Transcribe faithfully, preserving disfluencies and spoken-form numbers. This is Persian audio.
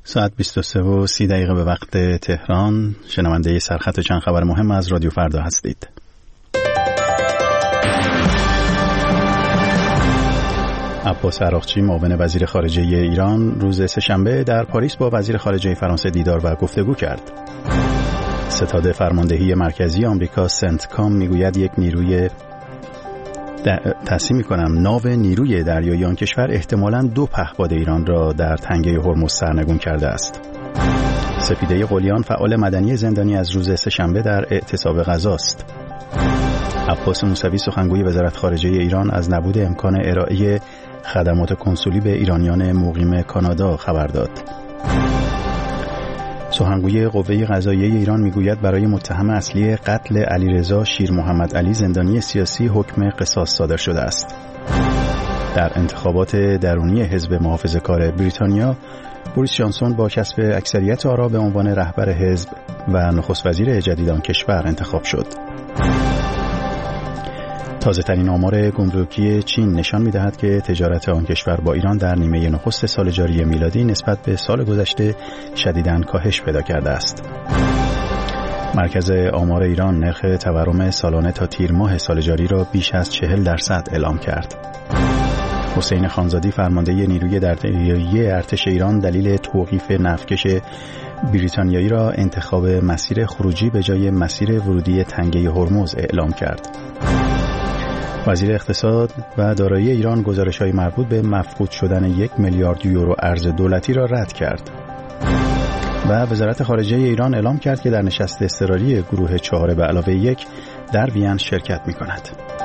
ساعت بیست و سه و سی دقیقه به وقت تهران. شنونده سرخط چند خبر مهم از رادیو فردا هستید. عباس عراقچی معاون وزیر خارجه ایران روز سه‌شنبه در پاریس با وزیر خارجه فرانسه دیدار و گفتگو کرد. ستاد فرماندهی مرکزی آمریکا سنتکام میگوید یک نیروی تصحیح میکنم ناو نیروی دریایی آن کشور احتمالاً دو پهپاد ایران را در تنگه هرمز سرنگون کرده است. سپیده قلیان فعال مدنی زندانی از روز سه‌شنبه در اعتصاب غزه است. عباس موسوی سخنگوی وزارت خارجه ایران از نبود امکان ارائه خدمات کنسولی به ایرانیان مقیم کانادا خبر داد. سخنگوی قوه قضاییه ایران میگوید برای متهم اصلی قتل علیرضا شیر محمد علی زندانی سیاسی حکم قصاص صادر شده است. در انتخابات درونی حزب محافظه‌کار بریتانیا، بوریس جانسون با کسب اکثریت آرا به عنوان رهبر حزب و نخست وزیر جدید آن کشور انتخاب شد. تازه ترین آمار گمرکی چین نشان می‌دهد که تجارت آن کشور با ایران در نیمه نخست سال جاری میلادی نسبت به سال گذشته شدیداً کاهش پیدا کرده است. مرکز آمار ایران نرخ تورم سالانه تا تیر ماه سال جاری را بیش از چهل درصد اعلام کرد. حسین خانزادی فرمانده نیروی دریایی ارتش ایران دلیل توقیف نفتکش بریتانیایی را انتخاب مسیر خروجی به جای مسیر ورودی تنگه هرمز اعلام کرد. وزیر اقتصاد و دارایی ایران گزارش‌های مربوط به مفقود شدن یک میلیارد یورو ارز دولتی را رد کرد و وزارت خارجه ایران اعلام کرد که در نشست اضطراری گروه چهار به علاوه یک در وین شرکت می‌کند.